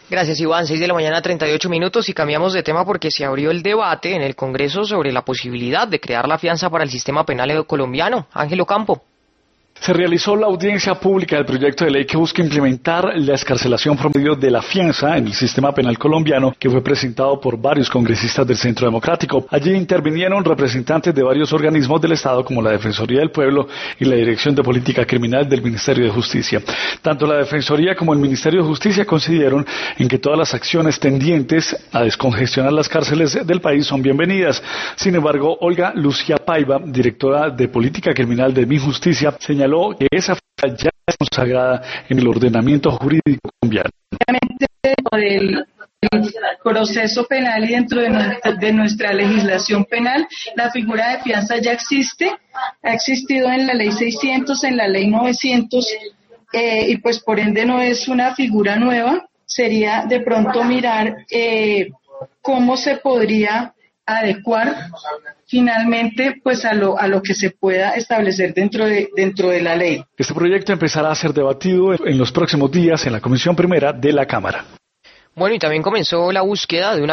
Gracias, Iván. 6 de la mañana, 38 minutos, y cambiamos de tema porque se abrió el debate en el Congreso sobre la posibilidad de crear la fianza para el sistema penal colombiano. Ángelo Campo. Se realizó la audiencia pública del proyecto de ley que busca implementar la excarcelación promedio de la fianza en el sistema penal colombiano, que fue presentado por varios congresistas del Centro Democrático. Allí intervinieron representantes de varios organismos del Estado como la Defensoría del Pueblo y la Dirección de Política Criminal del Ministerio de Justicia. Tanto la Defensoría como el Ministerio de Justicia coincidieron en que todas las acciones tendientes a descongestionar las cárceles del país son bienvenidas. Sin embargo, Olga Lucía Paiva, directora de Política Criminal de MinJusticia, señaló que esa figura ya es consagrada en el ordenamiento jurídico colombiano. Obviamente, del proceso penal y dentro de nuestra legislación penal, la figura de fianza ya existe, ha existido en la ley 600, en la ley 900, y pues por ende no es una figura nueva. Sería de pronto mirar cómo se podría adecuar finalmente pues a lo que se pueda establecer dentro de la ley. Este proyecto empezará a ser debatido en los próximos días en la Comisión Primera de la Cámara. Bueno, y también comenzó la búsqueda de una